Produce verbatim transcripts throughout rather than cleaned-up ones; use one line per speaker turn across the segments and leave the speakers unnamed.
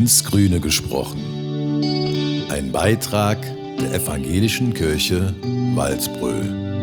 Ins Grüne gesprochen. Ein Beitrag der Evangelischen Kirche Waldbröl.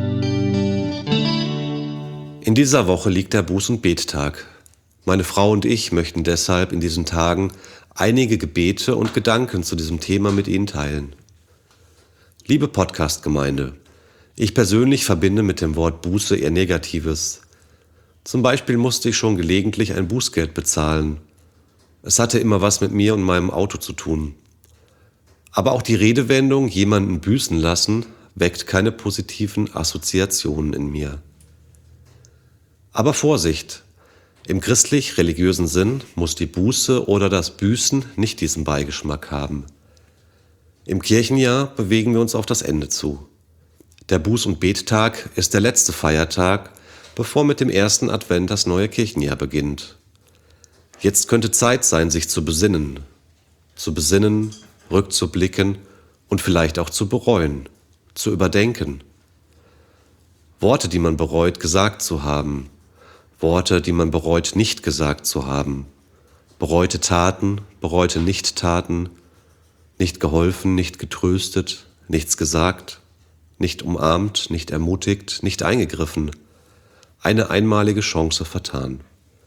In dieser Woche liegt der Buß- und Bettag. Meine Frau und ich möchten deshalb in diesen Tagen einige Gebete und Gedanken zu diesem Thema mit Ihnen teilen. Liebe Podcast-Gemeinde, ich persönlich verbinde mit dem Wort Buße eher Negatives. Zum Beispiel musste ich schon gelegentlich ein Bußgeld bezahlen. Es hatte immer was mit mir und meinem Auto zu tun. Aber auch die Redewendung jemanden büßen lassen weckt keine positiven Assoziationen in mir. Aber Vorsicht! Im christlich-religiösen Sinn muss die Buße oder das Büßen nicht diesen Beigeschmack haben. Im Kirchenjahr bewegen wir uns auf das Ende zu. Der Buß- und Bettag ist der letzte Feiertag, bevor mit dem ersten Advent das neue Kirchenjahr beginnt. Jetzt könnte Zeit sein, sich zu besinnen. Zu besinnen, rückzublicken und vielleicht auch zu bereuen, zu überdenken. Worte, die man bereut, gesagt zu haben. Worte, die man bereut, nicht gesagt zu haben. Bereute Taten, bereute Nicht-Taten, nicht geholfen, nicht getröstet, nichts gesagt, nicht umarmt, nicht ermutigt, nicht eingegriffen. Eine einmalige Chance vertan.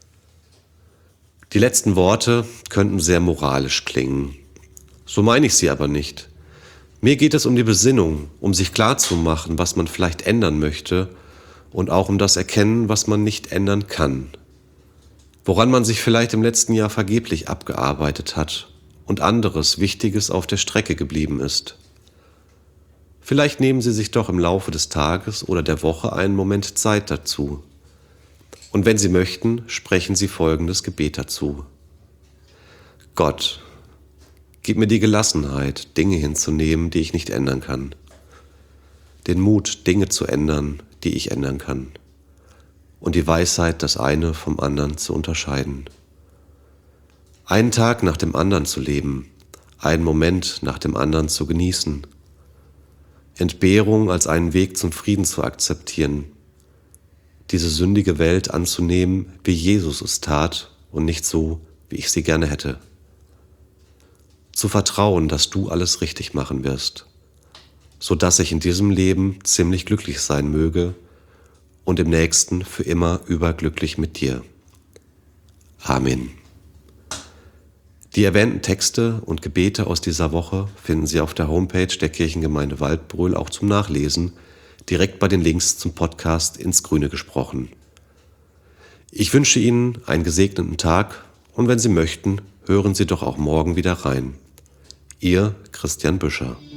Die letzten Worte könnten sehr moralisch klingen. So meine ich sie aber nicht. Mir geht es um die Besinnung, um sich klarzumachen, was man vielleicht ändern möchte und auch um das Erkennen, was man nicht ändern kann. Woran man sich vielleicht im letzten Jahr vergeblich abgearbeitet hat und anderes Wichtiges auf der Strecke geblieben ist. Vielleicht nehmen Sie sich doch im Laufe des Tages oder der Woche einen Moment Zeit dazu. Und wenn Sie möchten, sprechen Sie folgendes Gebet dazu. Gott, gib mir die Gelassenheit, Dinge hinzunehmen, die ich nicht ändern kann. Den Mut, Dinge zu ändern, die ich ändern kann. Und die Weisheit, das eine vom anderen zu unterscheiden. Einen Tag nach dem anderen zu leben, einen Moment nach dem anderen zu genießen. Entbehrung als einen Weg zum Frieden zu akzeptieren. Diese sündige Welt anzunehmen, wie Jesus es tat und nicht so, wie ich sie gerne hätte. Zu vertrauen, dass du alles richtig machen wirst, so dass ich in diesem Leben ziemlich glücklich sein möge und im nächsten für immer überglücklich mit dir. Amen. Die erwähnten Texte und Gebete aus dieser Woche finden Sie auf der Homepage der Kirchengemeinde Waldbröl auch zum Nachlesen, direkt bei den Links zum Podcast Ins Grüne gesprochen. Ich wünsche Ihnen einen gesegneten Tag und wenn Sie möchten, hören Sie doch auch morgen wieder rein. Ihr Christian Büscher.